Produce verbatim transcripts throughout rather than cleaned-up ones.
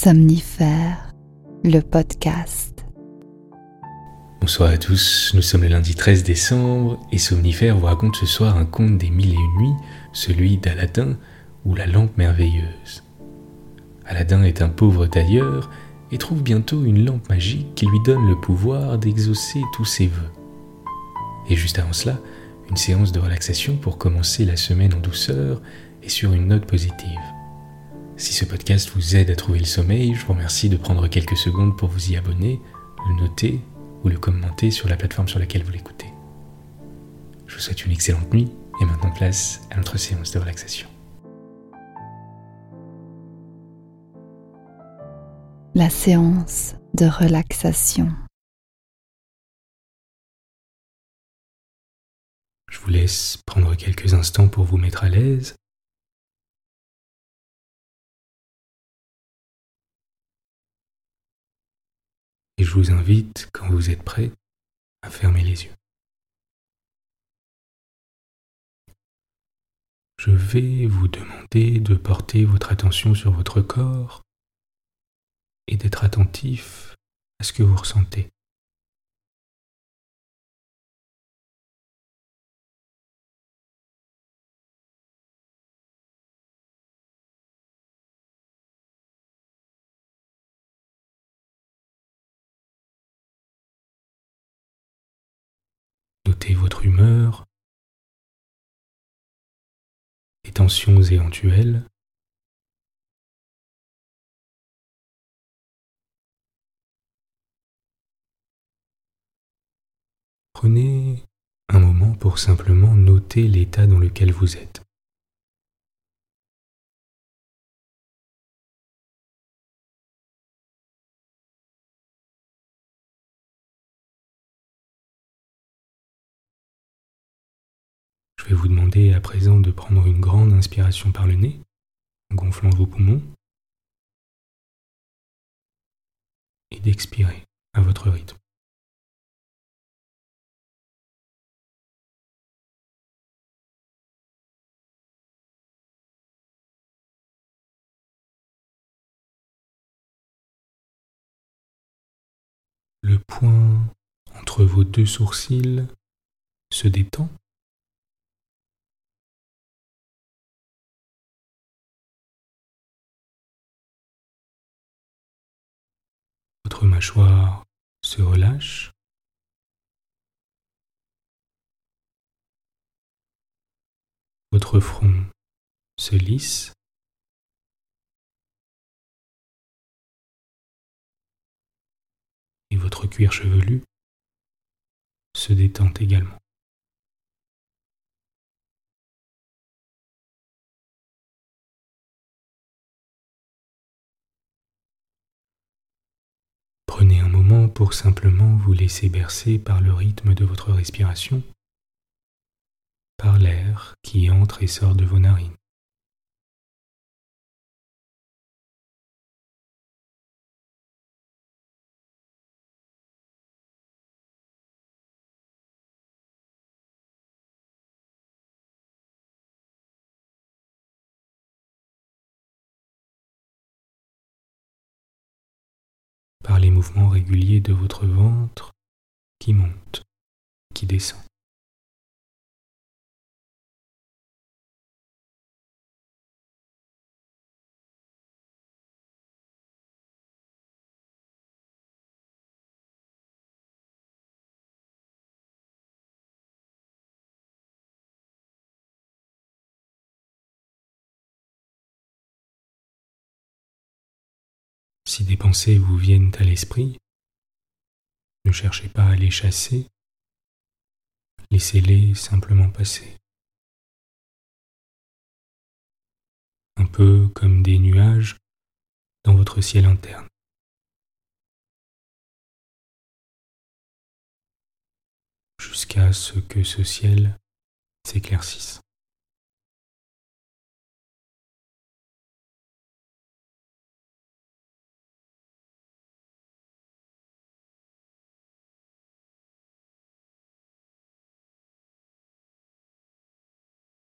Somnifère, le podcast. Bonsoir à tous, nous sommes le lundi treize décembre et Somnifère vous raconte ce soir un conte des mille et une nuits, celui d'Aladin ou la lampe merveilleuse. Aladin est un pauvre tailleur et trouve bientôt une lampe magique qui lui donne le pouvoir d'exaucer tous ses vœux. Et juste avant cela, une séance de relaxation pour commencer la semaine en douceur et sur une note positive. Si ce podcast vous aide à trouver le sommeil, je vous remercie de prendre quelques secondes pour vous y abonner, le noter ou le commenter sur la plateforme sur laquelle vous l'écoutez. Je vous souhaite une excellente nuit et maintenant place à notre séance de relaxation. La séance de relaxation. Je vous laisse prendre quelques instants pour vous mettre à l'aise. Et je vous invite, quand vous êtes prêt, à fermer les yeux. Je vais vous demander de porter votre attention sur votre corps et d'être attentif à ce que vous ressentez. Notez votre humeur, les tensions éventuelles. Prenez un moment pour simplement noter l'état dans lequel vous êtes. Je vais vous demander à présent de prendre une grande inspiration par le nez, en gonflant vos poumons, et d'expirer à votre rythme. Le point entre vos deux sourcils se détend. Votre mâchoire se relâche. Votre front se lisse. Et votre cuir chevelu se détend également. Prenez un moment pour simplement vous laisser bercer par le rythme de votre respiration, par l'air qui entre et sort de vos narines. Par les mouvements réguliers de votre ventre qui monte, qui descend. Si des pensées vous viennent à l'esprit, ne cherchez pas à les chasser, laissez-les simplement passer. Un peu comme des nuages dans votre ciel interne. Jusqu'à ce que ce ciel s'éclaircisse.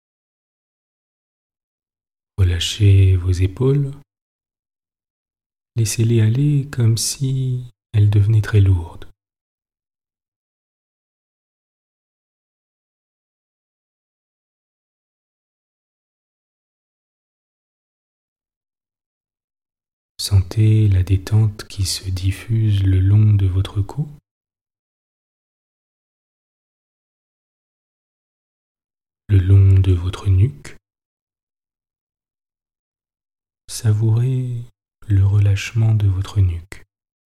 Relâchez vos épaules, laissez-les aller comme si elles devenaient très lourdes. Sentez la détente qui se diffuse le long de votre cou, le long de votre nuque. Savourez le relâchement de votre nuque.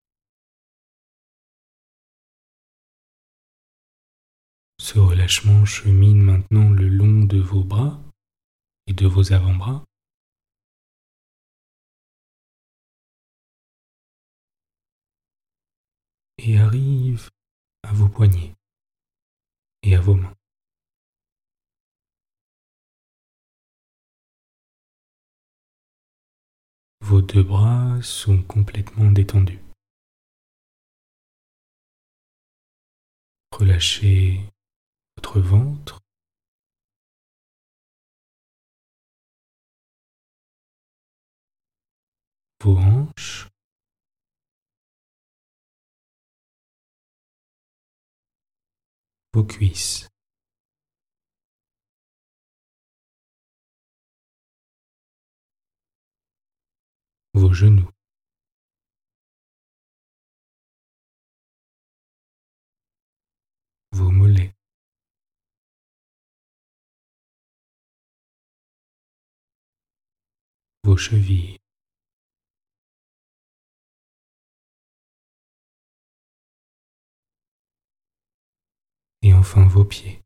Ce relâchement chemine maintenant le long de vos bras et de vos avant-bras. Et arrive à vos poignets et à vos mains. Vos deux bras sont complètement détendus. Relâchez votre ventre, vos hanches, vos cuisses. Vos genoux. Vos mollets. Vos chevilles. Et enfin vos pieds.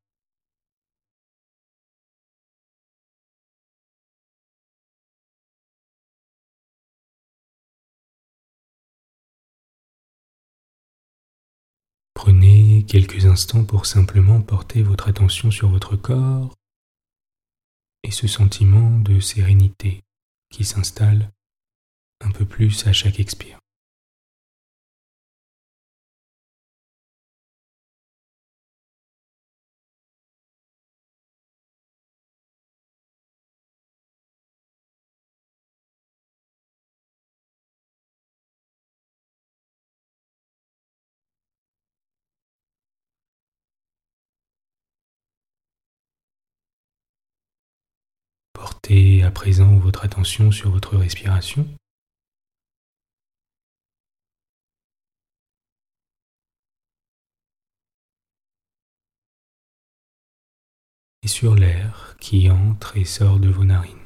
Prenez quelques instants pour simplement porter votre attention sur votre corps et ce sentiment de sérénité qui s'installe un peu plus à chaque expire. Portez à présent votre attention sur votre respiration. Et sur l'air qui entre et sort de vos narines.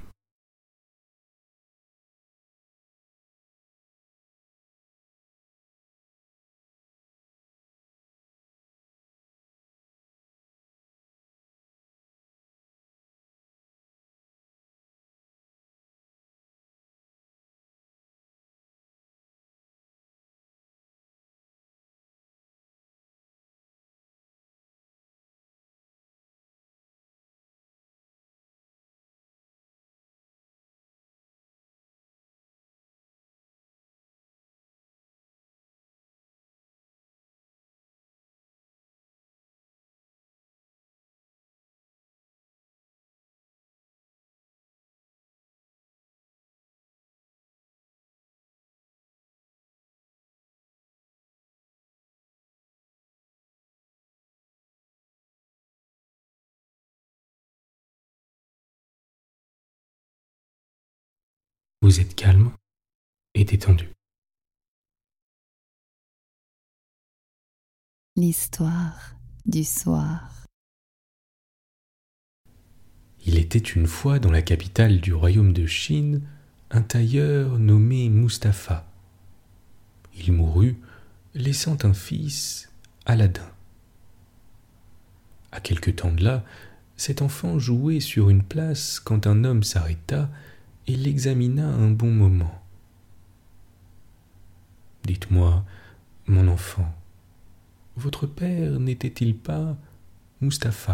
Vous êtes calme et détendu. L'histoire du soir. Il était une fois dans la capitale du royaume de Chine un tailleur nommé Mustapha. Il mourut, laissant un fils, Aladin. À quelque temps de là, cet enfant jouait sur une place quand un homme s'arrêta et l'examina un bon moment. « Dites-moi, mon enfant, votre père n'était-il pas Mustapha ?» ?»«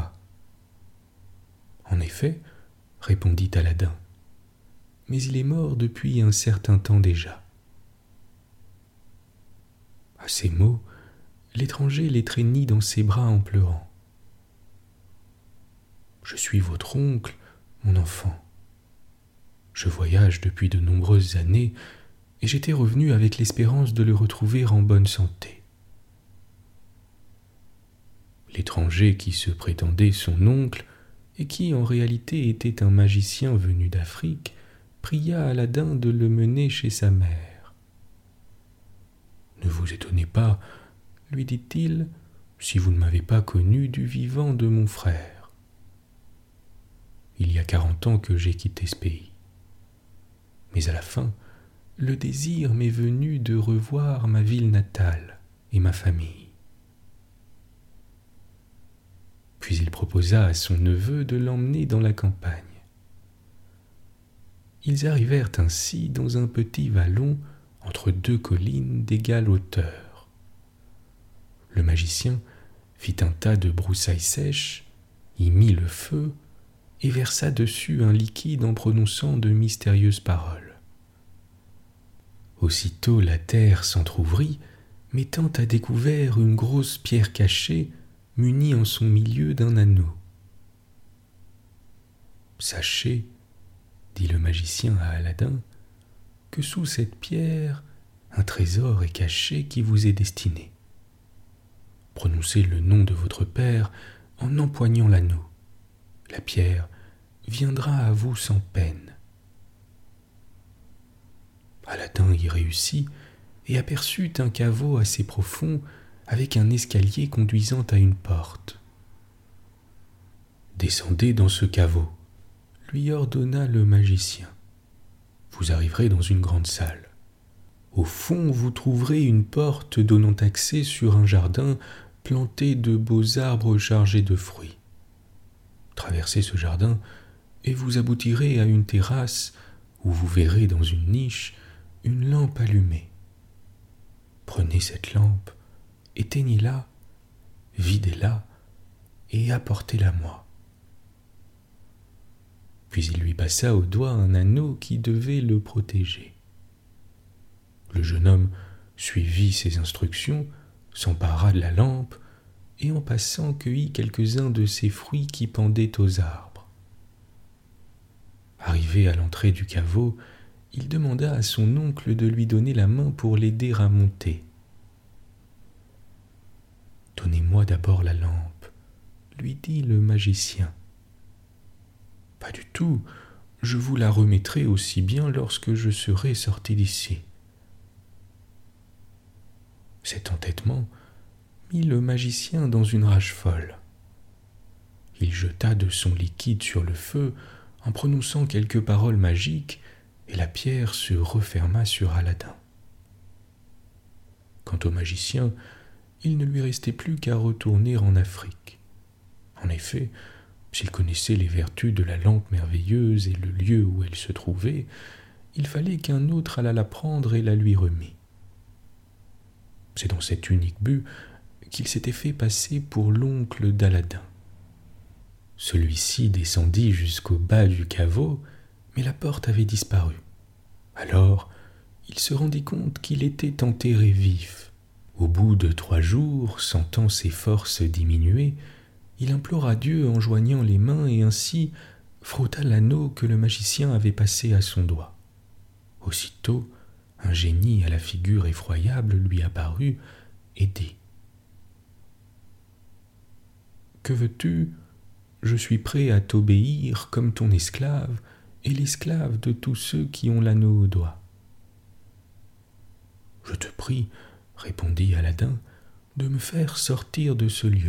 En effet, répondit Aladin, mais il est mort depuis un certain temps déjà. » À ces mots, l'étranger l'étreignit dans ses bras en pleurant. « Je suis votre oncle, mon enfant. Je voyage depuis de nombreuses années et j'étais revenu avec l'espérance de le retrouver en bonne santé. L'étranger qui se prétendait son oncle, et qui en réalité était un magicien venu d'Afrique, pria Aladin de le mener chez sa mère. « Ne vous étonnez pas, lui dit-il, si vous ne m'avez pas connu du vivant de mon frère. Il y a quarante ans que j'ai quitté ce pays. Mais à la fin, le désir m'est venu de revoir ma ville natale et ma famille. » Puis il proposa à son neveu de l'emmener dans la campagne. Ils arrivèrent ainsi dans un petit vallon entre deux collines d'égale hauteur. Le magicien fit un tas de broussailles sèches, y mit le feu et versa dessus un liquide en prononçant de mystérieuses paroles. Aussitôt la terre s'entr'ouvrit, mettant à découvert une grosse pierre cachée munie en son milieu d'un anneau. « Sachez, dit le magicien à Aladin, que sous cette pierre, un trésor est caché qui vous est destiné. Prononcez le nom de votre père en empoignant l'anneau. La pierre viendra à vous sans peine. » Aladin y réussit et aperçut un caveau assez profond avec un escalier conduisant à une porte. « Descendez dans ce caveau, » lui ordonna le magicien. « Vous arriverez dans une grande salle. Au fond, vous trouverez une porte donnant accès sur un jardin planté de beaux arbres chargés de fruits. Traversez ce jardin et vous aboutirez à une terrasse où vous verrez dans une niche une lampe allumée. Prenez cette lampe, éteignez-la, videz-la et apportez-la moi. » Puis il lui passa au doigt un anneau qui devait le protéger. Le jeune homme suivit ses instructions, s'empara de la lampe et en passant cueillit quelques-uns de ces fruits qui pendaient aux arbres. Arrivé à l'entrée du caveau, il demanda à son oncle de lui donner la main pour l'aider à monter. « Donnez-moi d'abord la lampe, » lui dit le magicien. « Pas du tout, je vous la remettrai aussi bien lorsque je serai sorti d'ici. » Cet entêtement mit le magicien dans une rage folle. Il jeta de son liquide sur le feu en prononçant quelques paroles magiques et la pierre se referma sur Aladin. Quant au magicien, il ne lui restait plus qu'à retourner en Afrique. En effet, s'il connaissait les vertus de la lampe merveilleuse et le lieu où elle se trouvait, il fallait qu'un autre allât la prendre et la lui remît. C'est dans cet unique but qu'il s'était fait passer pour l'oncle d'Aladin. Celui-ci descendit jusqu'au bas du caveau, mais la porte avait disparu. Alors, il se rendit compte qu'il était enterré vif. Au bout de trois jours, sentant ses forces diminuer, il implora Dieu en joignant les mains et ainsi frotta l'anneau que le magicien avait passé à son doigt. Aussitôt, un génie à la figure effroyable lui apparut et dit « Que veux-tu ? Je suis prêt à t'obéir comme ton esclave et l'esclave de tous ceux qui ont l'anneau au doigt. » « Je te prie, » répondit Aladin, « de me faire sortir de ce lieu. »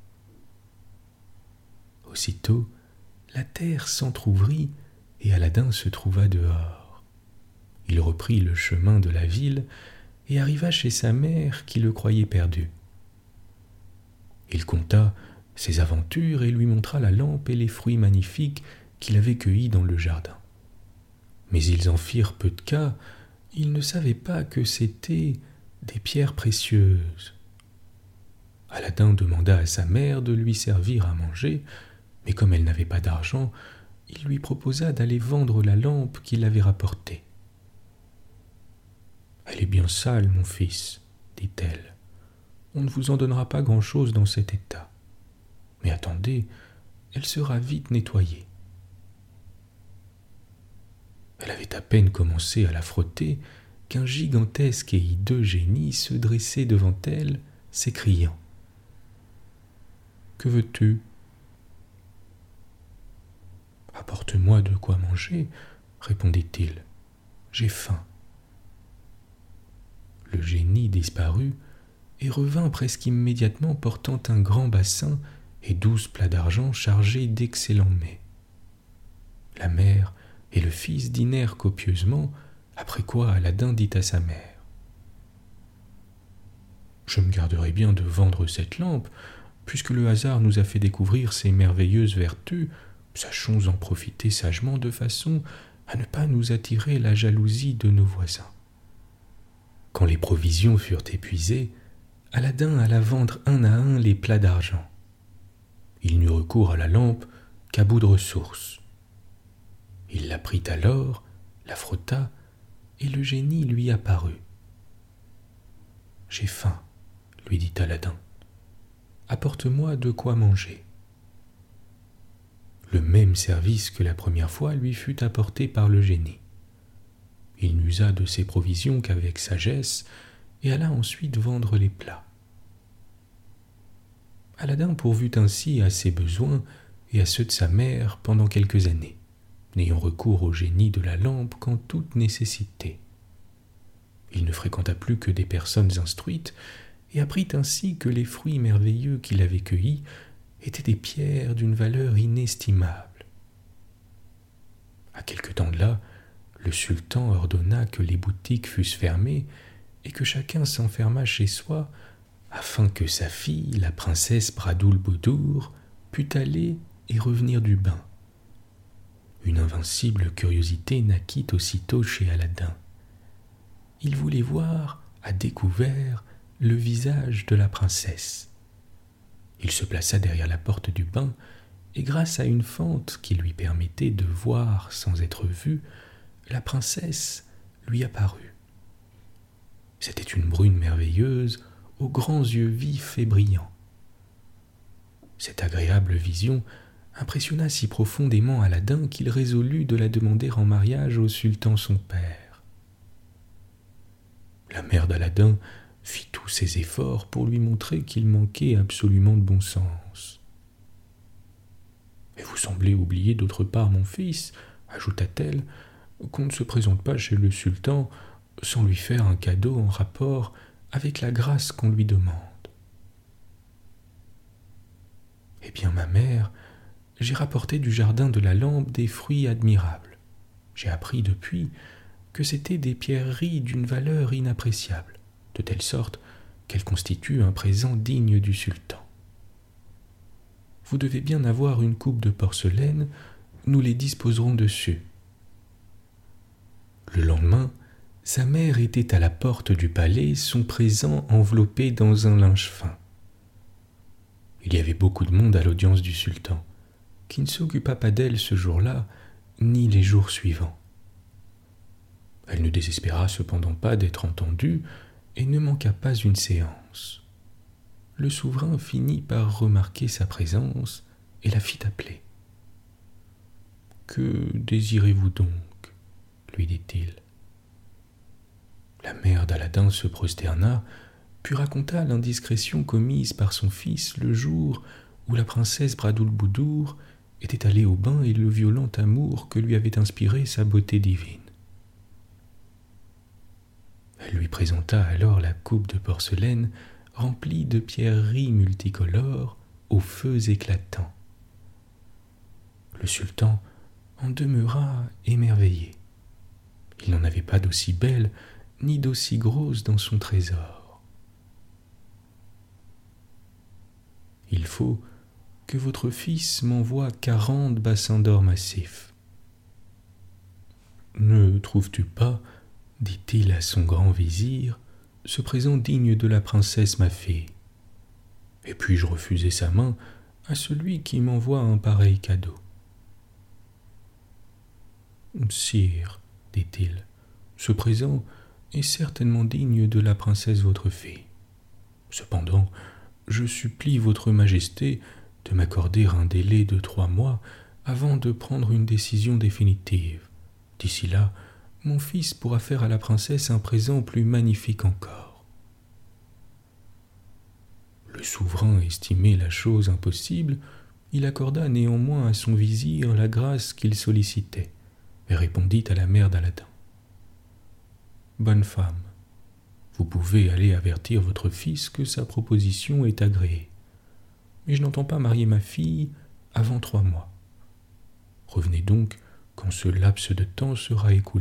Aussitôt, la terre s'entr'ouvrit et Aladin se trouva dehors. Il reprit le chemin de la ville et arriva chez sa mère qui le croyait perdu. Il conta ses aventures et lui montra la lampe et les fruits magnifiques qu'il avait cueillis dans le jardin. Mais ils en firent peu de cas, ils ne savaient pas que c'étaient des pierres précieuses. Aladin demanda à sa mère de lui servir à manger, mais comme elle n'avait pas d'argent, il lui proposa d'aller vendre la lampe qu'il avait rapportée. « Elle est bien sale, mon fils, dit-elle. On ne vous en donnera pas grand-chose dans cet état. Mais attendez, elle sera vite nettoyée. » Elle avait à peine commencé à la frotter qu'un gigantesque et hideux génie se dressait devant elle, s'écriant « Que veux-tu » ? « Apporte-moi de quoi manger, » répondit-il. « J'ai faim. » Le génie disparut et revint presque immédiatement portant un grand bassin et douze plats d'argent chargés d'excellents mets. La mère et le fils dînèrent copieusement, après quoi Aladin dit à sa mère « Je me garderai bien de vendre cette lampe, puisque le hasard nous a fait découvrir ses merveilleuses vertus. Sachons en profiter sagement de façon à ne pas nous attirer la jalousie de nos voisins. » Quand les provisions furent épuisées, Aladin alla vendre un à un les plats d'argent. Il n'eut recours à la lampe qu'à bout de ressources. Il la prit alors, la frotta, et le génie lui apparut. « J'ai faim, » lui dit Aladin. « Apporte-moi de quoi manger. » Le même service que la première fois lui fut apporté par le génie. Il n'usa de ses provisions qu'avec sagesse et alla ensuite vendre les plats. Aladin pourvut ainsi à ses besoins et à ceux de sa mère pendant quelques années, n'ayant recours au génie de la lampe qu'en toute nécessité. Il ne fréquenta plus que des personnes instruites et apprit ainsi que les fruits merveilleux qu'il avait cueillis étaient des pierres d'une valeur inestimable. À quelque temps de là, le sultan ordonna que les boutiques fussent fermées et que chacun s'enfermât chez soi afin que sa fille, la princesse Bradoulboudour, pût aller et revenir du bain. Une invincible curiosité naquit aussitôt chez Aladin. Il voulait voir, à découvert, le visage de la princesse. Il se plaça derrière la porte du bain et grâce à une fente qui lui permettait de voir sans être vu, la princesse lui apparut. C'était une brune merveilleuse aux grands yeux vifs et brillants. Cette agréable vision impressionna si profondément Aladin qu'il résolut de la demander en mariage au sultan son père. La mère d'Aladin fit tous ses efforts pour lui montrer qu'il manquait absolument de bon sens. « Mais vous semblez oublier d'autre part, mon fils, » ajouta-t-elle, « qu'on ne se présente pas chez le sultan sans lui faire un cadeau en rapport avec la grâce qu'on lui demande. » « Eh bien, ma mère, j'ai rapporté du jardin de la lampe des fruits admirables. J'ai appris depuis que c'étaient des pierreries d'une valeur inappréciable, de telle sorte qu'elles constituent un présent digne du sultan. Vous devez bien avoir une coupe de porcelaine, nous les disposerons dessus. » Le lendemain, sa mère était à la porte du palais, son présent enveloppé dans un linge fin. Il y avait beaucoup de monde à l'audience du sultan, qui ne s'occupa pas d'elle ce jour-là, ni les jours suivants. Elle ne désespéra cependant pas d'être entendue et ne manqua pas une séance. Le souverain finit par remarquer sa présence et la fit appeler. « Que désirez-vous donc ?» lui dit-il. La mère d'Aladin se prosterna, puis raconta l'indiscrétion commise par son fils le jour où la princesse Bradoulboudour était allée au bain et le violent amour que lui avait inspiré sa beauté divine. Elle lui présenta alors la coupe de porcelaine remplie de pierreries multicolores aux feux éclatants. Le sultan en demeura émerveillé. Il n'en avait pas d'aussi belle ni d'aussi grosse dans son trésor. « Il faut que votre fils m'envoie quarante bassins d'or massifs. »« Ne trouves-tu pas, dit-il à son grand vizir, ce présent digne de la princesse ma fille? Et puis-je refuser sa main à celui qui m'envoie un pareil cadeau? » ?»« Sire, dit-il, ce présent est certainement digne de la princesse votre fille. Cependant, je supplie votre majesté de m'accorder un délai de trois mois avant de prendre une décision définitive. D'ici là, mon fils pourra faire à la princesse un présent plus magnifique encore. » Le souverain estimait la chose impossible. Il accorda néanmoins à son vizir la grâce qu'il sollicitait et répondit à la mère d'Aladin. « Bonne femme, vous pouvez aller avertir votre fils que sa proposition est agréée, mais je n'entends pas marier ma fille avant trois mois. Revenez donc quand ce laps de temps sera écoulé. »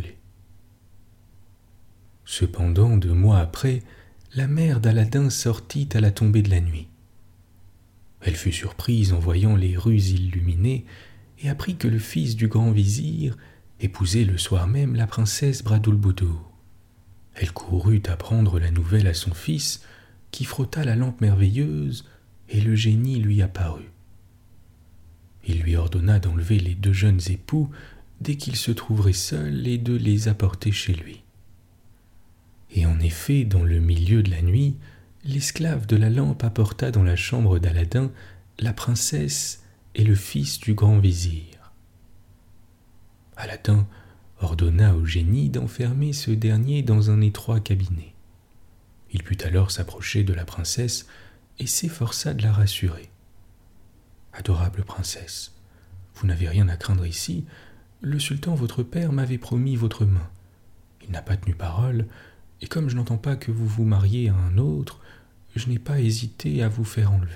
Cependant, deux mois après, la mère d'Aladin sortit à la tombée de la nuit. Elle fut surprise en voyant les rues illuminées et apprit que le fils du grand vizir épousait le soir même la princesse Bradoulboudour. Elle courut apprendre la nouvelle à son fils, qui frotta la lampe merveilleuse, et le génie lui apparut. Il lui ordonna d'enlever les deux jeunes époux dès qu'ils se trouveraient seuls et de les apporter chez lui. Et en effet, dans le milieu de la nuit, l'esclave de la lampe apporta dans la chambre d'Aladin la princesse et le fils du grand vizir. Aladin ordonna au génie d'enfermer ce dernier dans un étroit cabinet. Il put alors s'approcher de la princesse et s'efforça de la rassurer. « Adorable princesse, vous n'avez rien à craindre ici. Le sultan votre père m'avait promis votre main. Il n'a pas tenu parole, et comme je n'entends pas que vous vous mariez à un autre, je n'ai pas hésité à vous faire enlever. »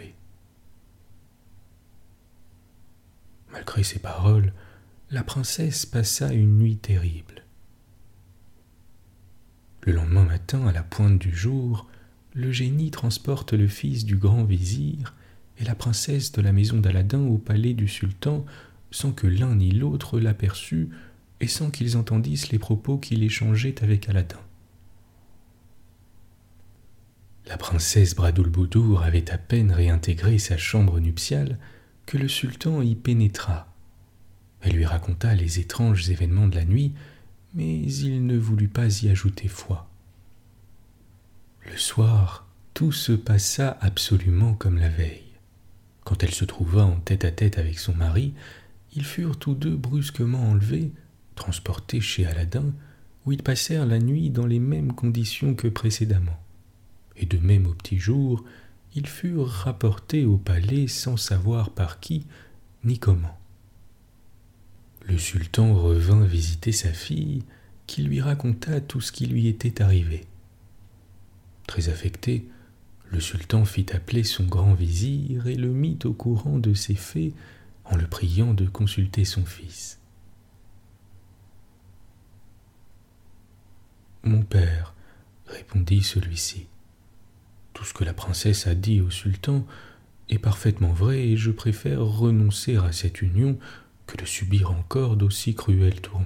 Malgré ces paroles, la princesse passa une nuit terrible. Le lendemain matin, à la pointe du jour, le génie transporte le fils du grand vizir et la princesse de la maison d'Aladin au palais du sultan sans que l'un ni l'autre l'aperçût et sans qu'ils entendissent les propos qu'il échangeait avec Aladin. La princesse Bradoulboudour avait à peine réintégré sa chambre nuptiale que le sultan y pénétra. Elle lui raconta les étranges événements de la nuit, mais il ne voulut pas y ajouter foi. Le soir, tout se passa absolument comme la veille. Quand elle se trouva en tête-à-tête avec son mari, ils furent tous deux brusquement enlevés, transportés chez Aladin, où ils passèrent la nuit dans les mêmes conditions que précédemment. Et de même au petit jour, ils furent rapportés au palais sans savoir par qui ni comment. Le sultan revint visiter sa fille, qui lui raconta tout ce qui lui était arrivé. Très affecté, le sultan fit appeler son grand vizir et le mit au courant de ces faits en le priant de consulter son fils. « Mon père, répondit celui-ci, tout ce que la princesse a dit au sultan est parfaitement vrai et je préfère renoncer à cette union que de subir encore d'aussi cruels tourments. »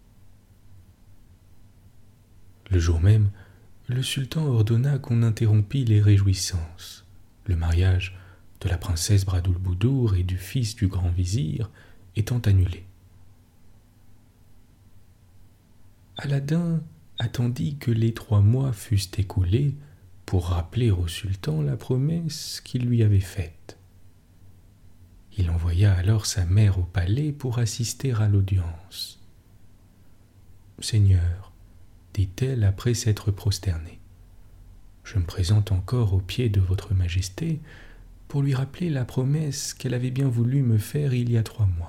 Le jour même, le sultan ordonna qu'on interrompît les réjouissances. Le mariage de la princesse Bradoulboudour et du fils du grand vizir étant annulé. Aladin attendit que les trois mois fussent écoulés pour rappeler au sultan la promesse qu'il lui avait faite. Il envoya alors sa mère au palais pour assister à l'audience. « Seigneur, dit-elle après s'être prosternée, je me présente encore aux pieds de votre majesté pour lui rappeler la promesse qu'elle avait bien voulu me faire il y a trois mois. »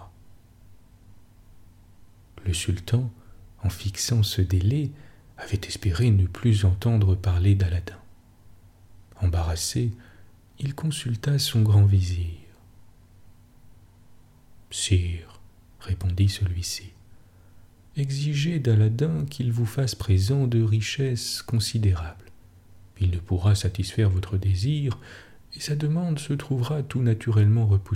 Le sultan, en fixant ce délai, avait espéré ne plus entendre parler d'Aladin. Embarrassé, il consulta son grand vizir. « Sire, répondit celui-ci, exigez d'Aladin qu'il vous fasse présent de richesses considérables. Il ne pourra satisfaire votre désir et sa demande se trouvera tout naturellement repoussée. »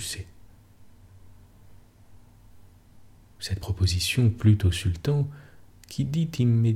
Cette proposition plut au sultan qui dit immédiatement :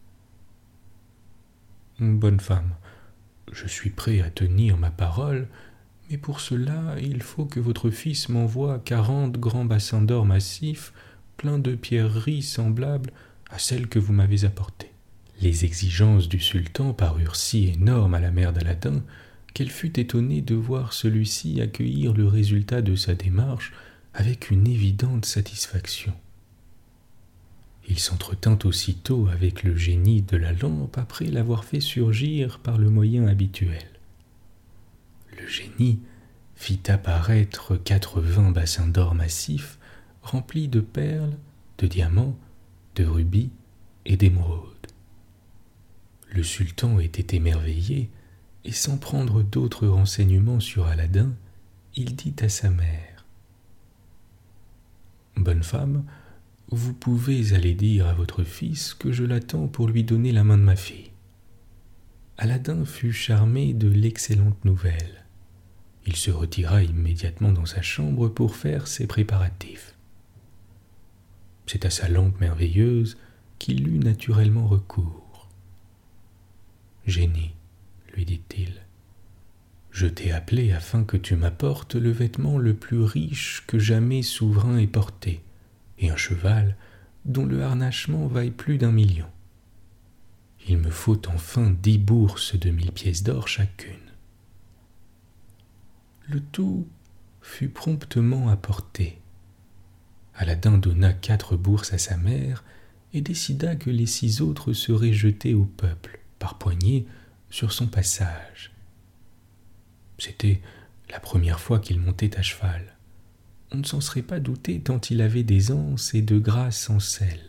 « Bonne femme, je suis prêt à tenir ma parole, mais pour cela, il faut que votre fils m'envoie quarante grands bassins d'or massifs pleins de pierreries semblables à celles que vous m'avez apportées. » Les exigences du sultan parurent si énormes à la mère d'Aladin qu'elle fut étonnée de voir celui-ci accueillir le résultat de sa démarche avec une évidente satisfaction. Il s'entretint aussitôt avec le génie de la lampe après l'avoir fait surgir par le moyen habituel. Le génie fit apparaître quatre-vingts bassins d'or massifs remplis de perles, de diamants, de rubis et d'émeraudes. Le sultan était émerveillé, et sans prendre d'autres renseignements sur Aladin, il dit à sa mère : « Bonne femme, vous pouvez aller dire à votre fils que je l'attends pour lui donner la main de ma fille. » Aladin fut charmé de l'excellente nouvelle. Il se retira immédiatement dans sa chambre pour faire ses préparatifs. C'est à sa lampe merveilleuse qu'il eut naturellement recours. « Génie, lui dit-il, je t'ai appelé afin que tu m'apportes le vêtement le plus riche que jamais souverain ait porté, et un cheval dont le harnachement vaille plus d'un million. Il me faut enfin dix bourses de mille pièces d'or chacune. » Le tout fut promptement apporté. Aladin donna quatre bourses à sa mère et décida que les six autres seraient jetés au peuple, par poignées, sur son passage. C'était la première fois qu'il montait à cheval. On ne s'en serait pas douté tant il avait d'aisance et de grâce sans sel.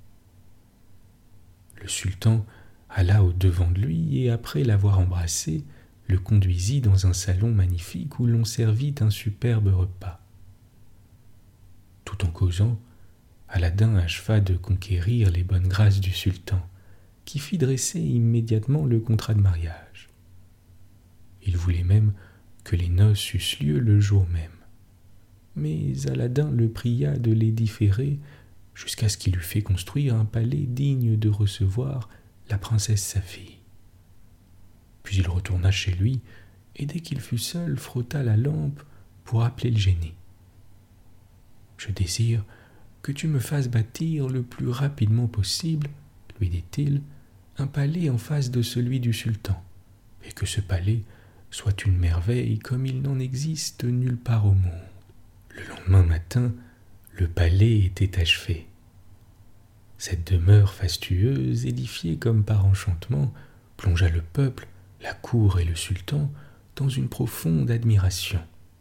Le sultan alla au-devant de lui et, après l'avoir embrassé, le conduisit dans un salon magnifique où l'on servit un superbe repas. Tout en causant, Aladin acheva de conquérir les bonnes grâces du sultan, qui fit dresser immédiatement le contrat de mariage. Il voulait même que les noces eussent lieu le jour même. Mais Aladin le pria de les différer jusqu'à ce qu'il eût fait construire un palais digne de recevoir la princesse sa fille. Puis il retourna chez lui, et dès qu'il fut seul, frotta la lampe pour appeler le génie. « Je désire que tu me fasses bâtir le plus rapidement possible, lui dit-il, un palais en face de celui du sultan, et que ce palais soit une merveille comme il n'en existe nulle part au monde. » Le lendemain matin, le palais était achevé. Cette demeure fastueuse, édifiée comme par enchantement, plongea le peuple, la cour et le sultan dans une profonde admiration.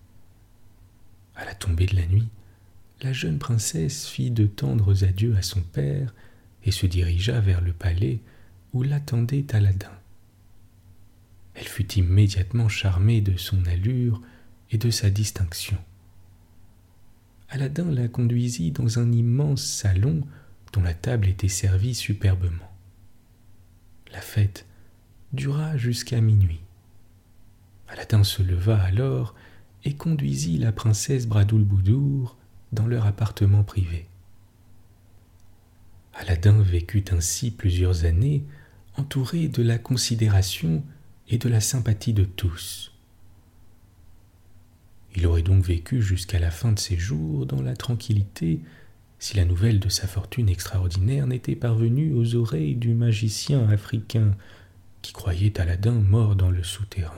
À la tombée de la nuit, la jeune princesse fit de tendres adieux à son père et se dirigea vers le palais où l'attendait Aladin. Elle fut immédiatement charmée de son allure et de sa distinction. Aladin la conduisit dans un immense salon dont la table était servie superbement. La fête dura jusqu'à minuit. Aladin se leva alors et conduisit la princesse Bradoulboudour dans leur appartement privé. Aladin vécut ainsi plusieurs années, entouré de la considération et de la sympathie de tous. Il aurait donc vécu jusqu'à la fin de ses jours dans la tranquillité si la nouvelle de sa fortune extraordinaire n'était parvenue aux oreilles du magicien africain qui croyait Aladin mort dans le souterrain.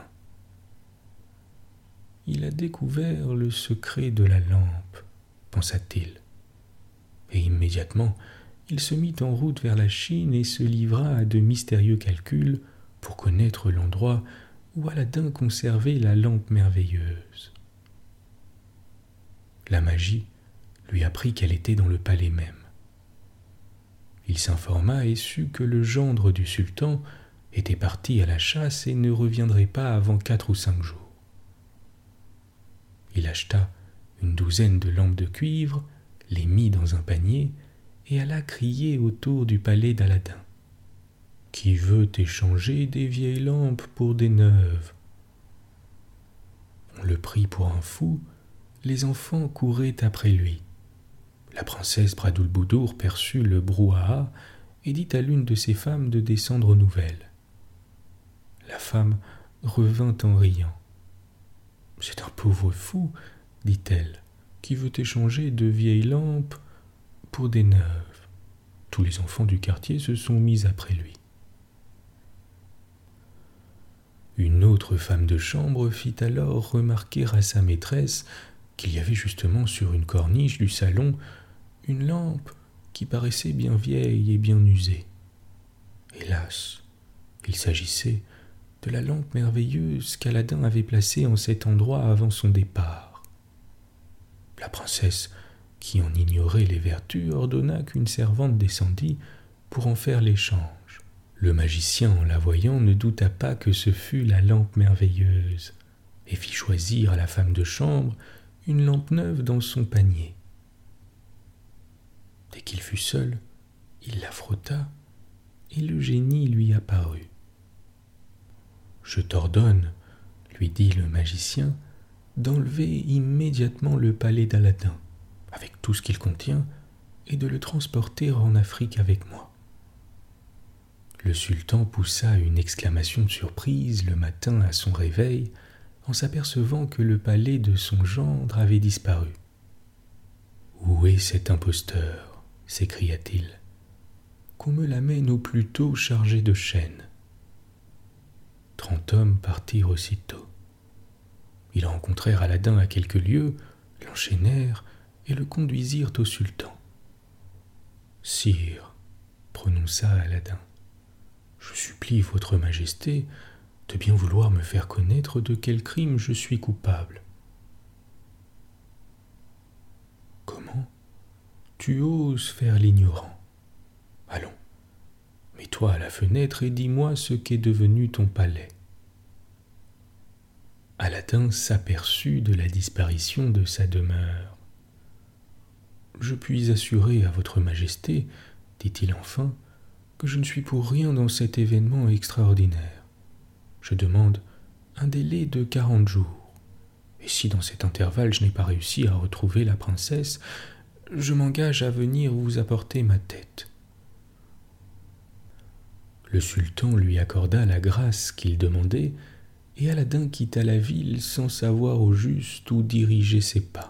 « Il a découvert le secret de la lampe, » pensa-t-il. Et immédiatement, il se mit en route vers la Chine et se livra à de mystérieux calculs pour connaître l'endroit où Aladin conservait la lampe merveilleuse. La magie lui apprit qu'elle était dans le palais même. Il s'informa et sut que le gendre du sultan était parti à la chasse et ne reviendrait pas avant quatre ou cinq jours. Il acheta une douzaine de lampes de cuivre, les mit dans un panier et alla crier autour du palais d'Aladin. « Qui veut échanger des vieilles lampes pour des neuves ?» On le prit pour un fou, les enfants couraient après lui. La princesse Bradoulboudour perçut le brouhaha et dit à l'une de ses femmes de descendre aux nouvelles. La femme revint en riant. « C'est un pauvre fou, dit-elle, qui veut échanger de vieilles lampes pour des neuves. » Tous les enfants du quartier se sont mis après lui. Une autre femme de chambre fit alors remarquer à sa maîtresse qu'il y avait justement sur une corniche du salon une lampe qui paraissait bien vieille et bien usée. Hélas, il s'agissait de la lampe merveilleuse qu'Aladin avait placée en cet endroit avant son départ. La princesse, qui en ignorait les vertus, ordonna qu'une servante descendît pour en faire l'échange. Le magicien, en la voyant, ne douta pas que ce fût la lampe merveilleuse, et fit choisir à la femme de chambre une lampe neuve dans son panier. Dès qu'il fut seul, il la frotta, et le génie lui apparut. « Je t'ordonne, lui dit le magicien, d'enlever immédiatement le palais d'Aladin, avec tout ce qu'il contient, et de le transporter en Afrique avec moi. » Le sultan poussa une exclamation de surprise le matin à son réveil, en s'apercevant que le palais de son gendre avait disparu. « Où est cet imposteur ?» s'écria-t-il. « Qu'on me l'amène au plus tôt chargé de chaînes. » Trente hommes partirent aussitôt. Ils rencontrèrent Aladin à quelques lieues, l'enchaînèrent et le conduisirent au sultan. « Sire, prononça Aladin, je supplie votre majesté de bien vouloir me faire connaître de quel crime je suis coupable. » « Comment ? Tu oses faire l'ignorant. Allons, mets-toi à la fenêtre et dis-moi ce qu'est devenu ton palais. » Aladin s'aperçut de la disparition de sa demeure. « Je puis assurer à votre majesté, dit-il enfin, que je ne suis pour rien dans cet événement extraordinaire. Je demande un délai de quarante jours, et si dans cet intervalle je n'ai pas réussi à retrouver la princesse, je m'engage à venir vous apporter ma tête. » Le sultan lui accorda la grâce qu'il demandait, et Aladin quitta la ville sans savoir au juste où diriger ses pas.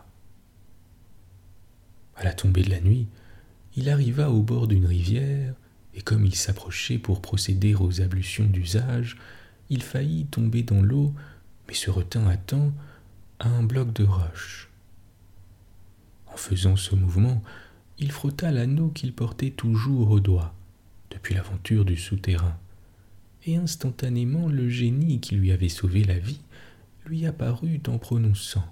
À la tombée de la nuit, il arriva au bord d'une rivière, et comme il s'approchait pour procéder aux ablutions d'usage, il faillit tomber dans l'eau, mais se retint à temps à un bloc de roche. En faisant ce mouvement, il frotta l'anneau qu'il portait toujours au doigt, depuis l'aventure du souterrain, et instantanément le génie qui lui avait sauvé la vie lui apparut en prononçant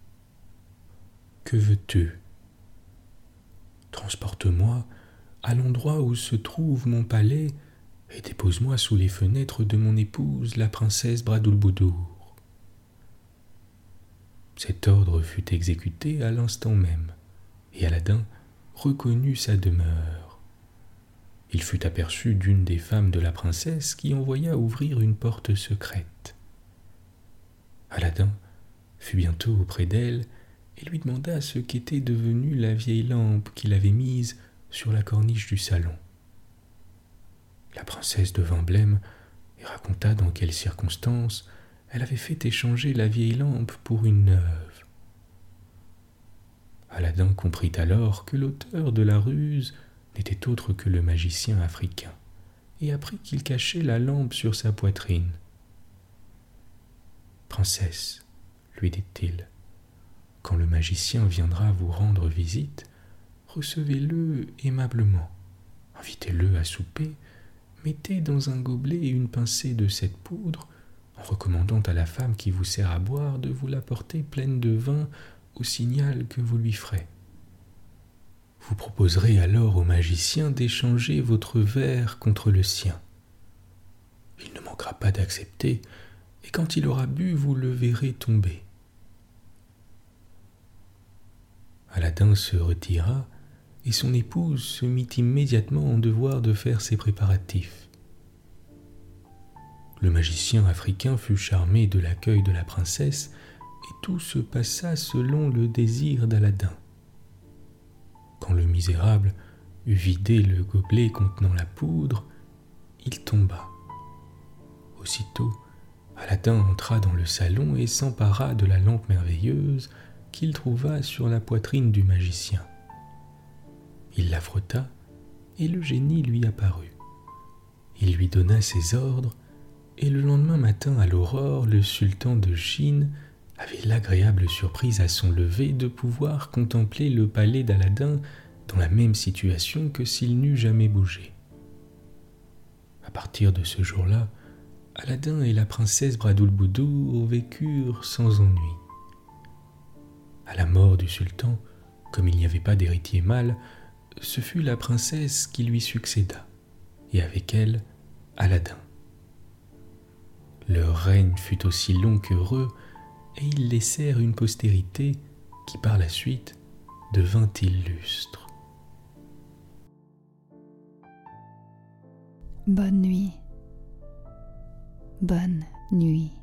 « Que veux-tu ? Transporte-moi à l'endroit où se trouve mon palais et dépose-moi sous les fenêtres de mon épouse, la princesse Bradoulboudour. » Cet ordre fut exécuté à l'instant même, et Aladin reconnut sa demeure. Il fut aperçu d'une des femmes de la princesse qui envoya ouvrir une porte secrète. Aladin fut bientôt auprès d'elle et lui demanda ce qu'était devenue la vieille lampe qu'il avait mise sur la corniche du salon. La princesse devint blême et raconta dans quelles circonstances elle avait fait échanger la vieille lampe pour une neuve. Aladin comprit alors que l'auteur de la ruse n'était autre que le magicien africain, et apprit qu'il cachait la lampe sur sa poitrine. « Princesse, lui dit-il, quand le magicien viendra vous rendre visite, recevez-le aimablement, invitez-le à souper, mettez dans un gobelet une pincée de cette poudre, en recommandant à la femme qui vous sert à boire de vous l'apporter pleine de vin au signal que vous lui ferez. Vous proposerez alors au magicien d'échanger votre verre contre le sien. Il ne manquera pas d'accepter, et quand il aura bu, vous le verrez tomber. » Aladin se retira, et son épouse se mit immédiatement en devoir de faire ses préparatifs. Le magicien africain fut charmé de l'accueil de la princesse, et tout se passa selon le désir d'Aladin. Quand le misérable eut vidé le gobelet contenant la poudre, il tomba. Aussitôt, Aladin entra dans le salon et s'empara de la lampe merveilleuse qu'il trouva sur la poitrine du magicien. Il la frotta, et le génie lui apparut. Il lui donna ses ordres, et le lendemain matin à l'aurore, le sultan de Chine avait l'agréable surprise à son lever de pouvoir contempler le palais d'Aladin dans la même situation que s'il n'eût jamais bougé. À partir de ce jour-là, Aladin et la princesse Bradoulboudou vécurent sans ennui. À la mort du sultan, comme il n'y avait pas d'héritier mâle, ce fut la princesse qui lui succéda, et avec elle, Aladin. Leur règne fut aussi long qu'heureux, et ils laissèrent une postérité qui par la suite devint illustre. Bonne nuit. Bonne nuit.